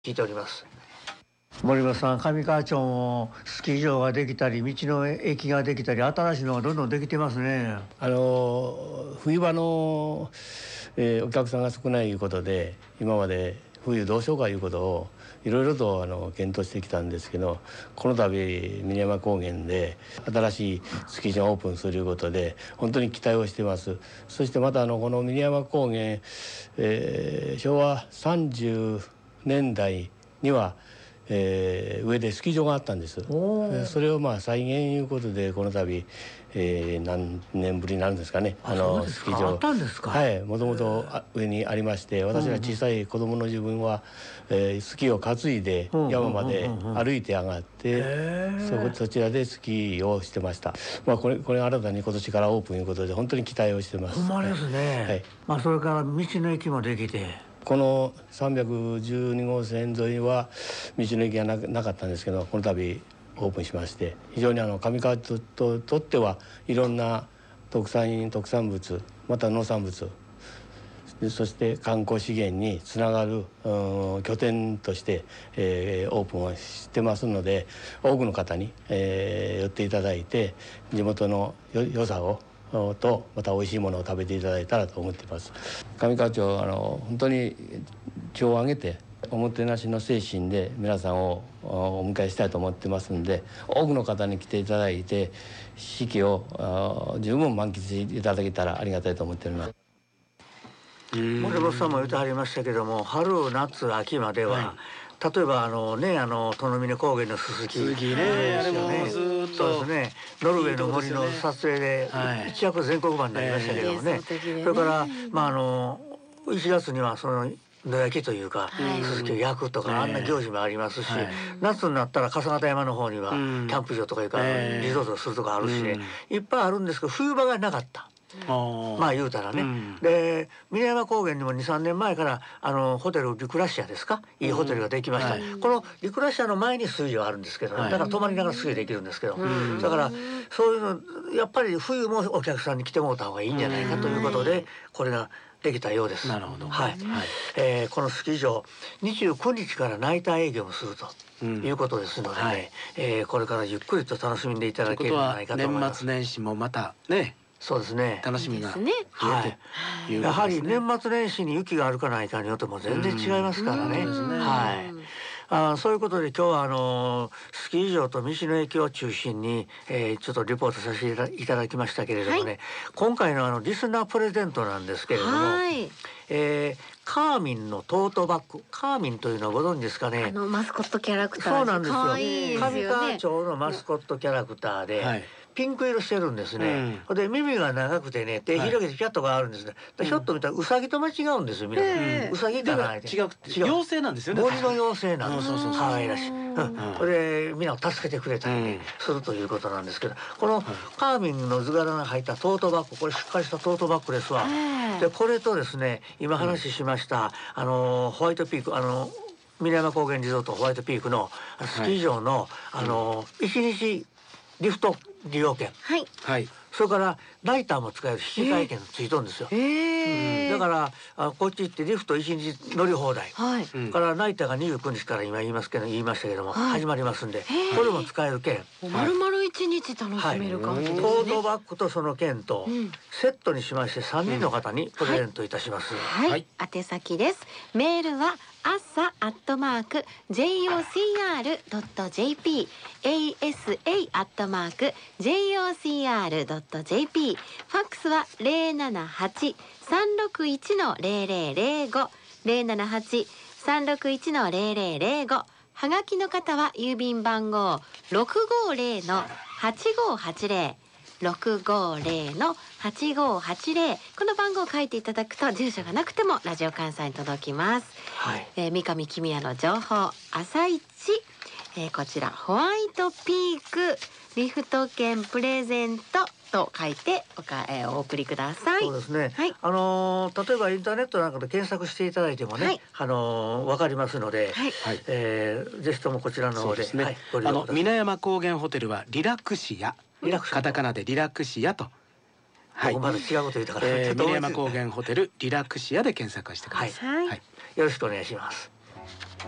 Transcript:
聞いております。 森本さん、上川町もスキー場ができたり道の駅ができたり新しいのがどんどんできてますね。 冬場の、お客さんが少ないいうことで今まで冬どうしようかいうことをいろいろと検討してきたんですけど、この度峰山高原で新しいスキー場をオープンすることで本当に期待をしています。そしてまたこの峰山高原、昭和30年代には上でスキー場があったんです。それを再現いうことでこの度、何年ぶりになるんですかね、 スキー場あったんですか。 はい、もともと上にありまして、私が小さい子供の自分は、スキーを担いで山まで歩いて上がってそちらでスキーをしてました。これ新たに今年からオープンいうことで本当に期待をしてます。 ほんまですね。はい、それから道の駅もできて、 この312号線沿いは道の駅がなかったんですけど、この度オープンしまして、非常に上川ととってはいろんな特産品特産物また農産物そして観光資源につながる拠点として、オープンをしてますので、多くの方に、寄っていただいて地元の良さをとまた美味しいものを食べていただいたらと思っています。上川町本当に町を挙げておもてなしの精神で皆さんをお迎えしたいと思ってますんで、多くの方に来ていただいて四季を十分満喫していただけたらありがたいと思っております。 森本さんも言ってはりましたけども、春夏秋までは、例えば殿峰高原のススキね、あれもずっとそうですね、ノルウェーの森の撮影で一躍全国版になりましたけどもね、それから1月にはその野焼きというか、ススキを焼くとか、あんな行事もありますし、夏になったら笠形山の方にはキャンプ場とかいうか、リゾートするとかあるしね、いっぱいあるんですけど冬場がなかった。言うたらね、で峰山高原にも 2,3 年前からホテルリクラシアですか、いいホテルができました。このリクラシアの前に水場あるんですけどね、だから泊まりながらスキーできるんですけど、だからそういうのやっぱり冬もお客さんに来てもらった方がいいんじゃないかということでこれができたようです。 なるほど。 はい、このスキー場29日からナイター営業もするということですのでね、これからゆっくりと楽しんでいただけるんじゃないかと思います。 年末年始もまたね、 そうですね、 楽しみが増えて、 やはり年末年始に雪があるかないかによっても全然違いますからね。そういうことで今日はスキー場と道の駅を中心に、ちょっとリポートさせていただきましたけれどもね、今回のリスナープレゼントなんですけれども、カーミンのトートバッグ、カーミンというのはご存知ですかね。 マスコットキャラクター。 そうなんですよ。 上川町のマスコットキャラクターで、ピンク色してるんですね。で耳が長くてね、手広げてピャッとがあるんですね。ひょっと見たらウサギと間違うんですよ。皆さんウサギかな。 違う妖精なんですよね。 森の妖精なんです。可愛らしい。それでみんなを助けてくれたりねするということなんですけど、このカーミンの図柄が入ったトートバッグ、これしっかりしたトートバッグですわ。でこれとですね、今話しましたホワイトピーク、峰山高原リゾートホワイトピークのスキー場の1日リフト利用券、それからライターも使える引換券ついとるんですよ。だからこっち行ってリフト1日乗り放題、からライターが29日から今言いましたけども、始まりますんで、これも使える券、 丸々1日楽しめる感じですね。 トートバッグとその券とセットにしまして3人の方にプレゼントいたします。 宛先です。メールはasa@jocr.jp asa@jocr.jp、 ファックスは078-361-0005 078-361-0005、はがきの方は郵便番号 650-8580 650-8580、この番号を書いていただくと住所がなくてもラジオ関西に届きます。三上公也の情報朝一、こちらホワイトピークリフト券プレゼントと書いてお送りください。 そうですね、例えばインターネットなんかで検索していただいてもね、わかりますので、ぜひともこちらの方で峰山高原ホテルはリラクシア、カタカナでリラクシアと、 まだ違うこと言ったから峰山高原ホテルリラクシアで検索してください。 よろしくお願いします。